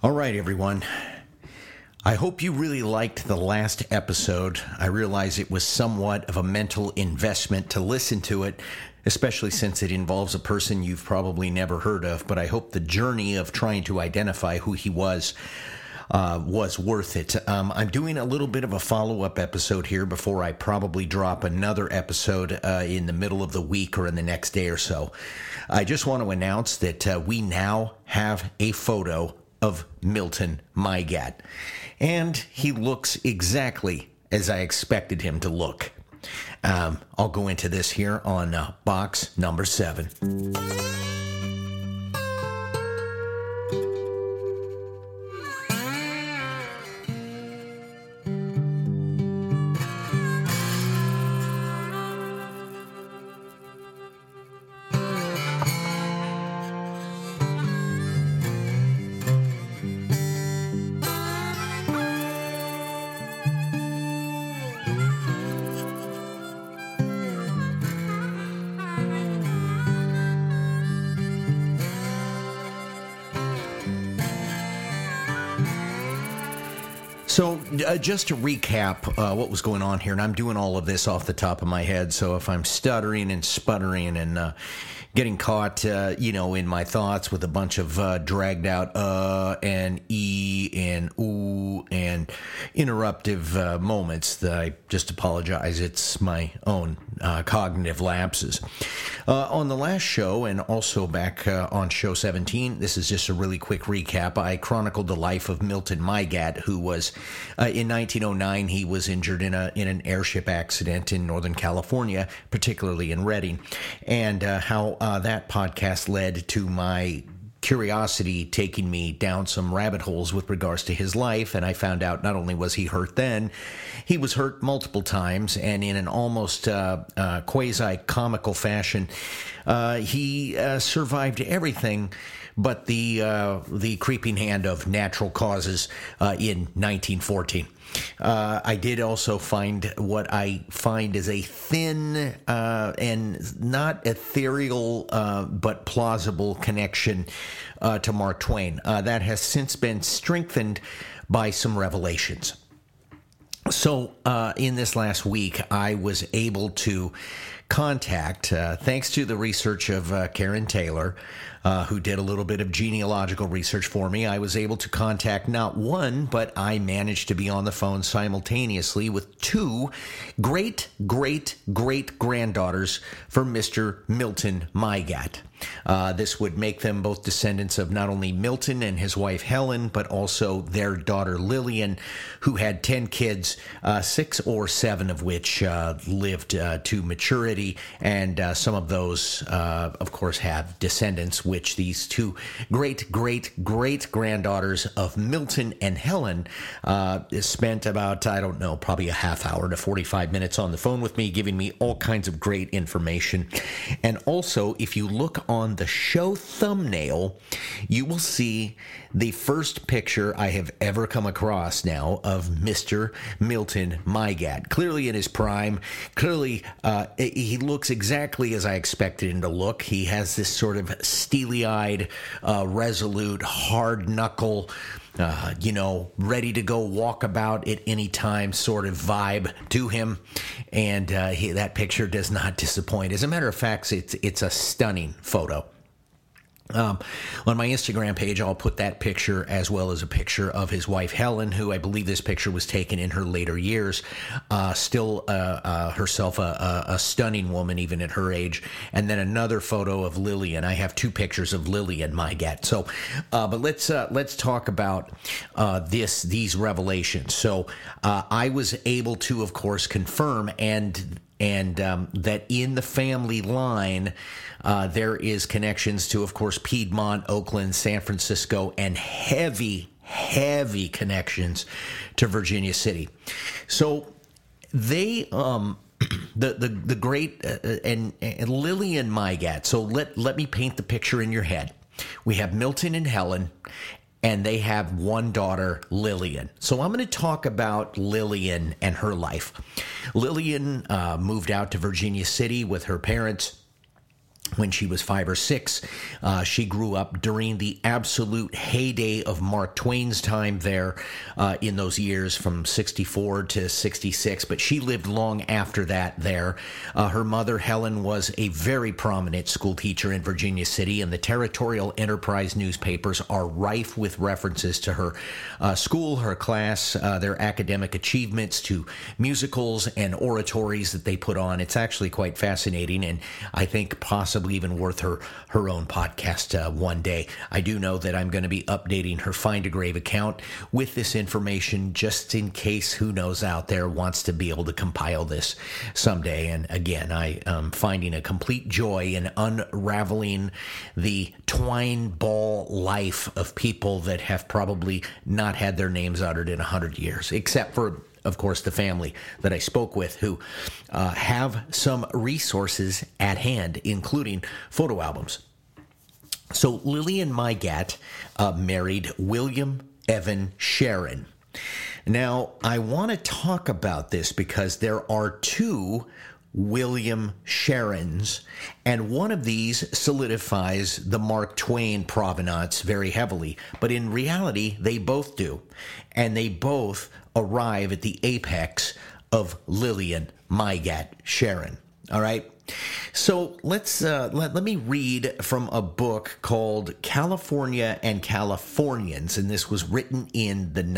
All right, everyone. I hope you really liked the last episode. I realize it was somewhat of a mental investment to listen to it, especially since it involves a person you've probably never heard of, but I hope the journey of trying to identify who he was worth it. I'm doing a little bit of a follow-up episode here before I probably drop another episode in the middle of the week or in the next day or so. I just want to announce that we now have a photo of Milton Mygat, and he looks exactly as I expected him to look. I'll go into this here on box number 7. So just to recap what was going on here, and I'm doing all of this off the top of my head, so if I'm stuttering and sputtering and getting caught, in my thoughts with a bunch of dragged out and and ooh and interruptive moments, that I just apologize. It's my own cognitive lapses. On the last show, and also back on show 17, this is just a really quick recap. I chronicled the life of Milton Mygat, who was, in 1909, he was injured in an airship accident in Northern California, particularly in Redding, and how that podcast led to my curiosity taking me down some rabbit holes with regards to his life, and I found out not only was he hurt then, he was hurt multiple times, and in an almost quasi-comical fashion, he survived everything but the creeping hand of natural causes in 1914. I did also find what I find is a thin and not ethereal but plausible connection to Mark Twain. That has since been strengthened by some revelations. So in this last week, I was able to contact, thanks to the research of Karen Taylor, who did a little bit of genealogical research for me, I was able to contact not one, but I managed to be on the phone simultaneously with 2 great-great-great-granddaughters for Mr. Milton Mygat. This would make them both descendants of not only Milton and his wife Helen, but also their daughter Lillian, who had 10 kids, 6 or 7 of which lived to maturity, and some of those, of course, have descendants, which these 2 great-great-great-granddaughters of Milton and Helen spent about, I don't know, probably a half hour to 45 minutes on the phone with me, giving me all kinds of great information. And also, if you look on the show thumbnail, you will see the first picture I have ever come across now of Mr. Milton Mygat. Clearly in his prime, clearly he looks exactly as I expected him to look. He has this sort of steely-eyed, resolute, hard-knuckle, ready to go walk about at any time sort of vibe to him, and that picture does not disappoint. As a matter of fact, it's a stunning photo. On my Instagram page, I'll put that picture as well as a picture of his wife, Helen, who I believe this picture was taken in her later years, still herself a stunning woman even at her age, and then another photo of Lillian. I have 2 pictures of Lillian Mygat. So, but let's talk about these revelations. So, I was able to, of course, confirm and that in the family line, there is connections to, of course, Piedmont, Oakland, San Francisco, and heavy connections to Virginia City. So they, the great and Lillian Mygat. So let me paint the picture in your head. We have Milton and Helen, and they have one daughter, Lillian. So I'm going to talk about Lillian and her life. Lillian moved out to Virginia City with her parents when she was 5 or 6. She grew up during the absolute heyday of Mark Twain's time there in those years from 64 to 66, but she lived long after that there. Her mother, Helen, was a very prominent school teacher in Virginia City, and the Territorial Enterprise newspapers are rife with references to her school, her class, their academic achievements, to musicals and oratories that they put on. It's actually quite fascinating, and I think possibly even worth her own podcast one day. I do know that I'm going to be updating her Find a Grave account with this information, just in case who knows out there wants to be able to compile this someday. And again, I am finding a complete joy in unraveling the twine ball life of people that have probably not had their names uttered in 100 years, except for, of course, the family that I spoke with, who have some resources at hand, including photo albums. So Lillian Mygatt married William Evan Sharon. Now, I want to talk about this because there are two William Sharons, and one of these solidifies the Mark Twain provenance very heavily, but in reality, they both do, and they both arrive at the apex of Lillian Mygatt Sharon. All right. So let's let me read from a book called California and Californians, and this was written in the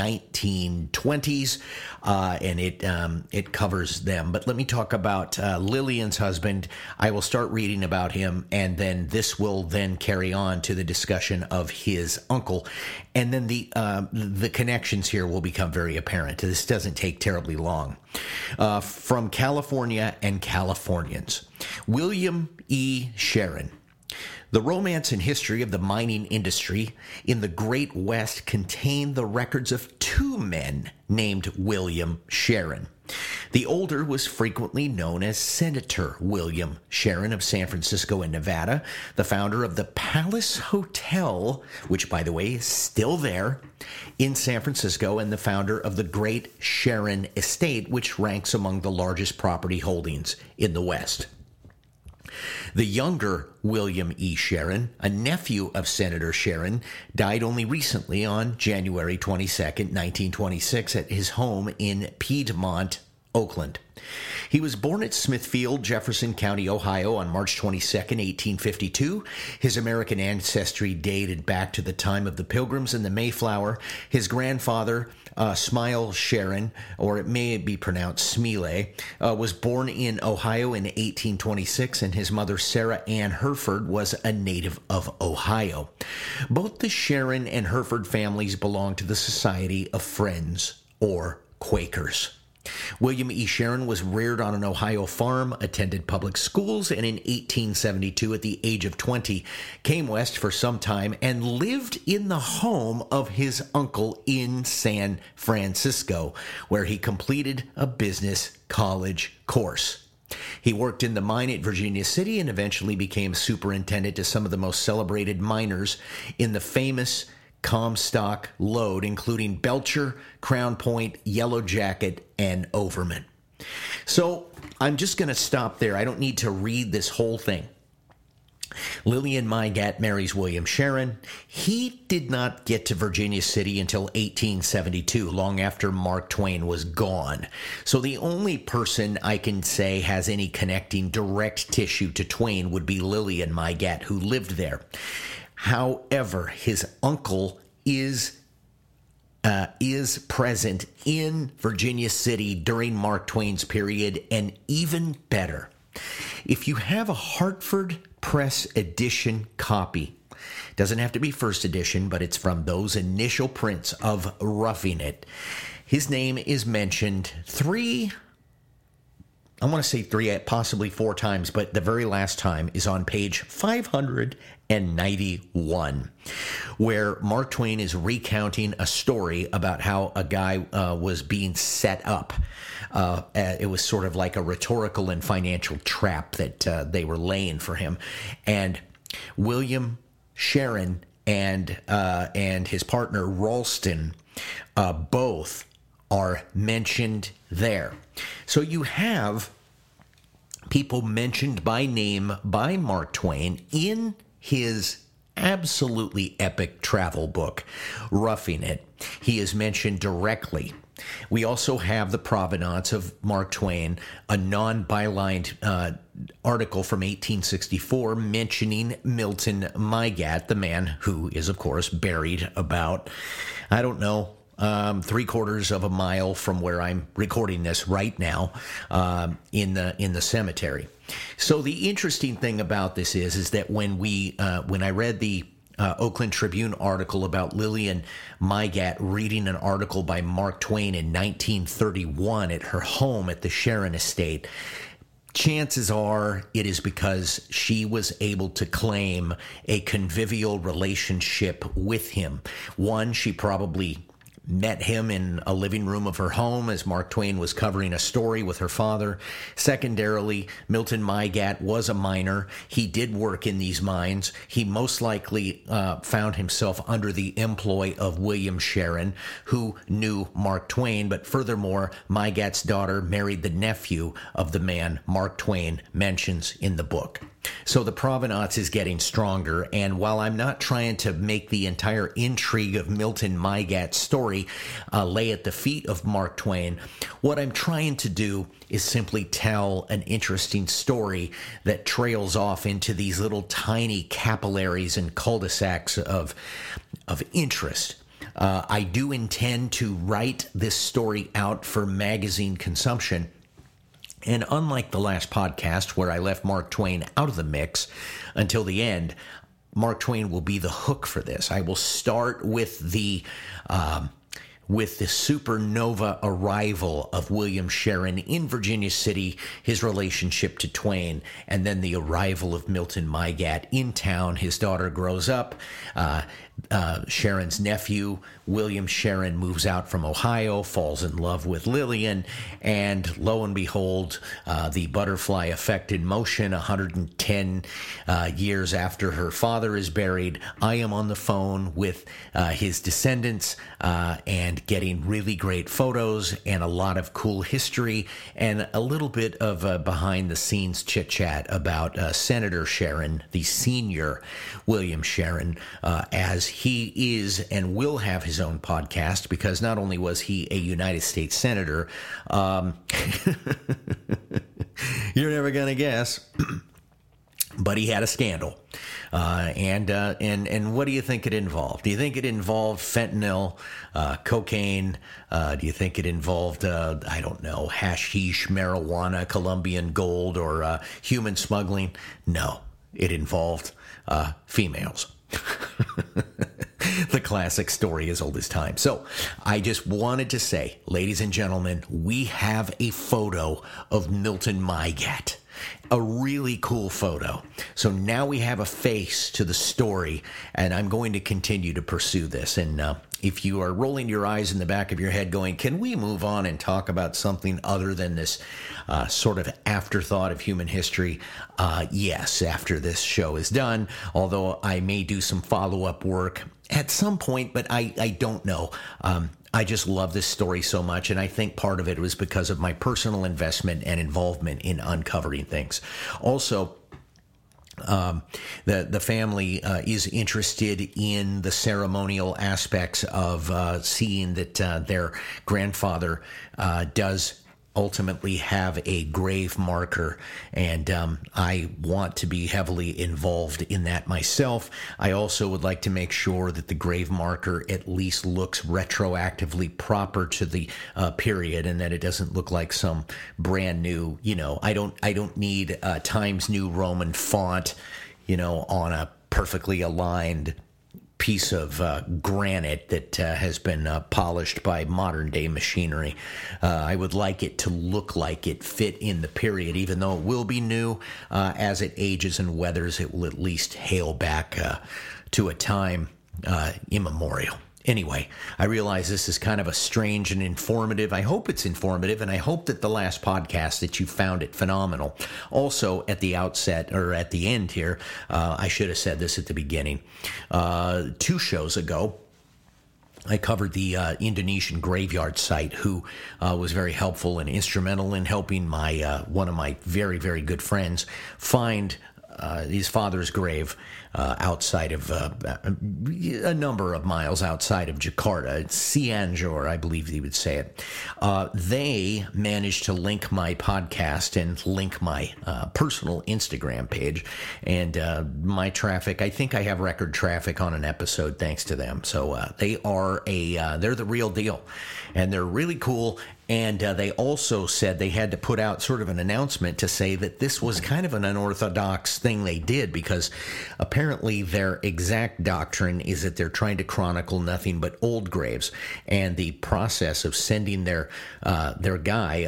1920s, and it covers them. But let me talk about Lillian's husband. I will start reading about him, and then this will then carry on to the discussion of his uncle, and then the connections here will become very apparent. This doesn't take terribly long. From California and Californians. William E. Sharon. The romance and history of the mining industry in the Great West contain the records of two men named William Sharon. The older was frequently known as Senator William Sharon of San Francisco and Nevada, the founder of the Palace Hotel, which, by the way, is still there in San Francisco, and the founder of the Great Sharon Estate, which ranks among the largest property holdings in the West. The younger William E. Sharon, a nephew of Senator Sharon, died only recently on January 22nd, 1926, at his home in Piedmont, Oakland. He was born at Smithfield, Jefferson County, Ohio, on March 22, 1852. His American ancestry dated back to the time of the Pilgrims and the Mayflower. His grandfather, Smile Sharon, or it may be pronounced Smile, was born in Ohio in 1826, and his mother, Sarah Ann Hereford, was a native of Ohio. Both the Sharon and Hereford families belonged to the Society of Friends, or Quakers. William E. Sharon was reared on an Ohio farm, attended public schools, and in 1872, at the age of 20, came west for some time and lived in the home of his uncle in San Francisco, where he completed a business college course. He worked in the mine at Virginia City and eventually became superintendent to some of the most celebrated miners in the famous Comstock lode, including Belcher, Crown Point, Yellow Jacket, and Overman. So I'm just going to stop there. I don't need to read this whole thing. Lillian Mygatt marries William Sharon. He did not get to Virginia City until 1872, long after Mark Twain was gone. So the only person I can say has any connecting direct tissue to Twain would be Lillian Mygatt, who lived there. However, his uncle is present in Virginia City during Mark Twain's period, and even better, if you have a Hartford Press edition copy, doesn't have to be first edition, but it's from those initial prints of Roughing It, his name is mentioned three, possibly four times, but the very last time is on page 591, where Mark Twain is recounting a story about how a guy was being set up. It was sort of like a rhetorical and financial trap that they were laying for him. And William Sharon and his partner Ralston both are mentioned there. So you have people mentioned by name by Mark Twain in his absolutely epic travel book, Roughing It. He is mentioned directly. We also have the provenance of Mark Twain, a non-bylined article from 1864 mentioning Milton Mygat, the man who is, of course, buried about, I don't know, 3/4 of a mile from where I'm recording this right now, in the cemetery. So the interesting thing about this is that when I read the Oakland Tribune article about Lillian Mygat reading an article by Mark Twain in 1931 at her home at the Sharon Estate, chances are it is because she was able to claim a convivial relationship with him. One, she probably met him in a living room of her home as Mark Twain was covering a story with her father. Secondarily, Milton Mygat was a miner. He did work in these mines. He most likely found himself under the employ of William Sharon, who knew Mark Twain. But furthermore, Mygat's daughter married the nephew of the man Mark Twain mentions in the book. So the provenance is getting stronger, and while I'm not trying to make the entire intrigue of Milton Mygat's story lay at the feet of Mark Twain, what I'm trying to do is simply tell an interesting story that trails off into these little tiny capillaries and cul-de-sacs of interest. I do intend to write this story out for magazine consumption. And unlike the last podcast where I left Mark Twain out of the mix until the end, Mark Twain will be the hook for this. I will start with the supernova arrival of William Sharon in Virginia City, his relationship to Twain, and then the arrival of Milton Mygat in town. His daughter grows up. Sharon's nephew, William Sharon, moves out from Ohio, falls in love with Lillian, and lo and behold, the butterfly effect in motion. 110 years after her father is buried, I am on the phone with his descendants and getting really great photos and a lot of cool history and a little bit of behind-the-scenes chit-chat about Senator Sharon, the senior William Sharon, as he is and will have his own podcast, because not only was he a United States Senator, you're never going to guess, but he had a scandal. And what do you think it involved? Do you think it involved fentanyl, cocaine? Do you think it involved, I don't know, hashish, marijuana, Colombian gold, or human smuggling? No, it involved females. The classic story as old as time. So I just wanted to say, ladies and gentlemen, we have a photo of Milton Mygat. A really cool photo. So now we have a face to the story, and I'm going to continue to pursue this. And if you are rolling your eyes in the back of your head going, can we move on and talk about something other than this sort of afterthought of human history? Yes, after this show is done, although I may do some follow-up work at some point, but I don't know. I just love this story so much, and I think part of it was because of my personal investment and involvement in uncovering things. Also, the family is interested in the ceremonial aspects of seeing that their grandfather does ultimately have a grave marker, and I want to be heavily involved in that myself. I also would like to make sure that the grave marker at least looks retroactively proper to the period, and that it doesn't look like some brand new, I don't need Times New Roman font, on a perfectly aligned piece of granite that has been polished by modern day machinery. I would like it to look like it fit in the period, even though it will be new. As it ages and weathers, it will at least hail back to a time immemorial. Anyway, I realize this is kind of a strange and informative. I hope it's informative, and I hope that the last podcast that you found it phenomenal. Also, at the outset, or at the end here, I should have said this at the beginning. 2 shows ago, I covered the Indonesian graveyard site, who was very helpful and instrumental in helping my one of my very, very good friends find his father's grave outside of a number of miles outside of Jakarta. Cianjur, I believe he would say it. They managed to link my podcast and link my personal Instagram page. And my traffic, I think I have record traffic on an episode thanks to them. So they're the real deal. And they're really cool. And they also said they had to put out sort of an announcement to say that this was kind of an unorthodox thing they did, because apparently their exact doctrine is that they're trying to chronicle nothing but old graves. And the process of sending their guy,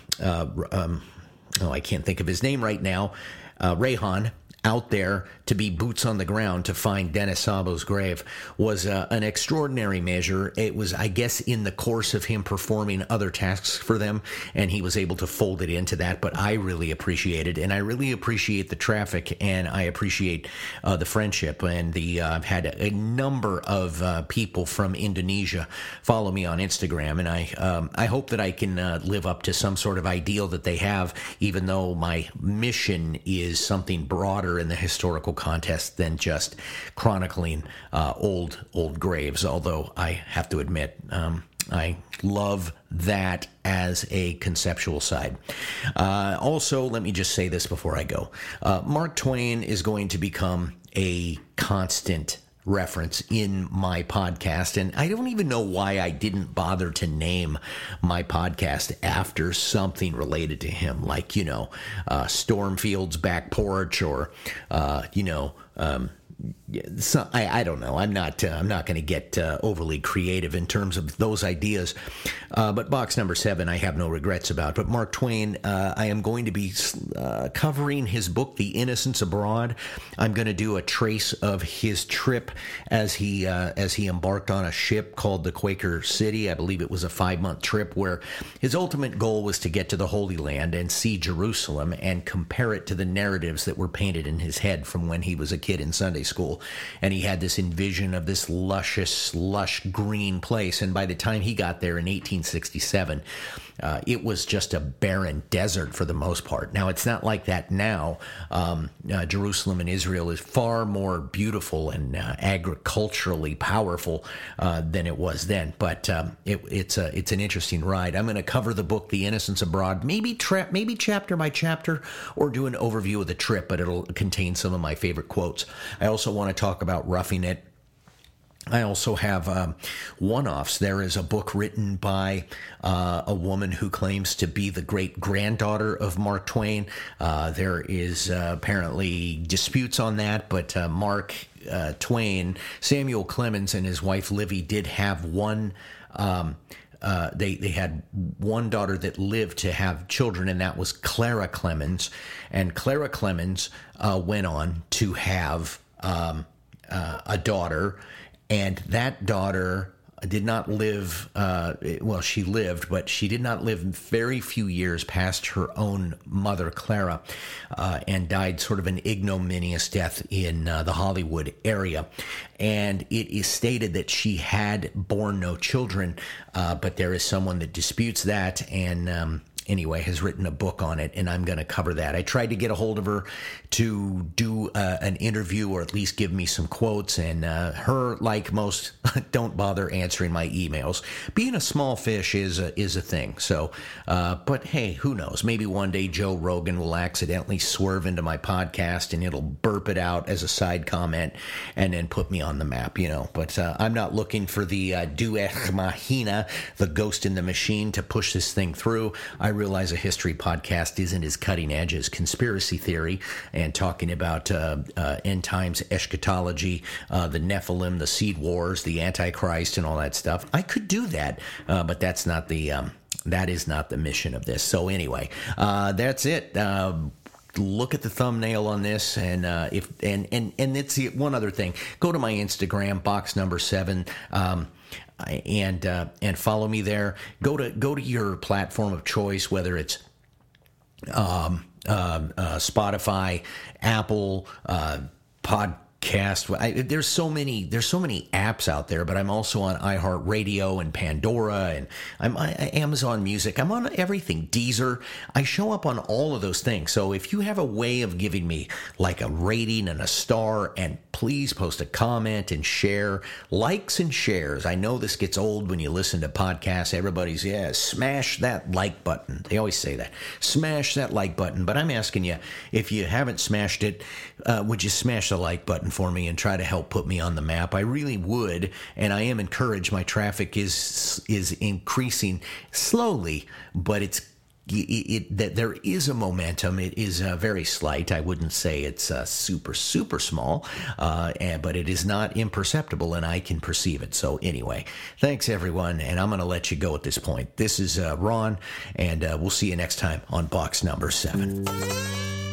I can't think of his name right now, Rehan, out there to be boots on the ground to find Dennis Sabo's grave was an extraordinary measure. It was, I guess, in the course of him performing other tasks for them, and he was able to fold it into that. But I really appreciate it, and I really appreciate the traffic, and I appreciate the friendship. And I've had a number of people from Indonesia follow me on Instagram, and I hope that I can live up to some sort of ideal that they have, even though my mission is something broader in the historical contest than just chronicling old graves. Although I have to admit, I love that as a conceptual side. Also, let me just say this before I go. Mark Twain is going to become a constant reference in my podcast, and I don't even know why I didn't bother to name my podcast after something related to him, like, Stormfield's Back Porch, or so I don't know. I'm not going to get overly creative in terms of those ideas. But box number 7, I have no regrets about. But Mark Twain, I am going to be covering his book, The Innocents Abroad. I'm going to do a trace of his trip as he embarked on a ship called the Quaker City. I believe it was a 5-month trip where his ultimate goal was to get to the Holy Land and see Jerusalem and compare it to the narratives that were painted in his head from when he was a kid in Sunday school. And he had this envision of this lush green place. And by the time he got there in 1867, it was just a barren desert for the most part. Now, it's not like that now. Jerusalem in Israel is far more beautiful and agriculturally powerful than it was then. But it's an interesting ride. I'm going to cover the book, The Innocents Abroad, maybe chapter by chapter, or do an overview of the trip, but it'll contain some of my favorite quotes. I also want to talk about Roughing It. I also have one-offs. There is a book written by a woman who claims to be the great-granddaughter of Mark Twain. There is apparently disputes on that, but Mark Twain, Samuel Clemens and his wife Livy did have one. They had one daughter that lived to have children, and that was Clara Clemens. And Clara Clemens went on to have a daughter. And that daughter did not live, she lived, but she did not live very few years past her own mother, Clara, and died sort of an ignominious death in the Hollywood area. And it is stated that she had borne no children, but there is someone that disputes that, and anyway, has written a book on it, and I'm going to cover that. I tried to get a hold of her to do an interview, or at least give me some quotes, and her, like most, don't bother answering my emails. Being a small fish is a thing. So, but hey, who knows? Maybe one day Joe Rogan will accidentally swerve into my podcast, and it'll burp it out as a side comment, and then put me on the map, But I'm not looking for the Deus Ex Machina, the ghost in the machine, to push this thing through. I realize a history podcast isn't as cutting edge as conspiracy theory and talking about end times eschatology, the Nephilim, the seed wars, the Antichrist, and all that stuff. I could do that, but that's not that is not the mission of this. So anyway, that's it. Look at the thumbnail on this, and it's one other thing. Go to my Instagram, box number 7. And follow me there. Go to your platform of choice, whether it's Spotify, Apple, Podcast podcast. There's so many apps out there, but I'm also on iHeartRadio and Pandora, and I'm on Amazon Music. I'm on everything. Deezer. I show up on all of those things. So if you have a way of giving me like a rating and a star, and please post a comment and share. Likes and shares. I know this gets old when you listen to podcasts. Everybody's, smash that like button. They always say that. Smash that like button. But I'm asking you, if you haven't smashed it, would you smash the like button for me and try to help put me on the map? I really would, and I am encouraged. My traffic is increasing slowly, but that there is a momentum. It is very slight. I wouldn't say it's super small, but it is not imperceptible, and I can perceive it. So anyway, thanks everyone, and I'm going to let you go at this point. This is Ron, and we'll see you next time on box number 7.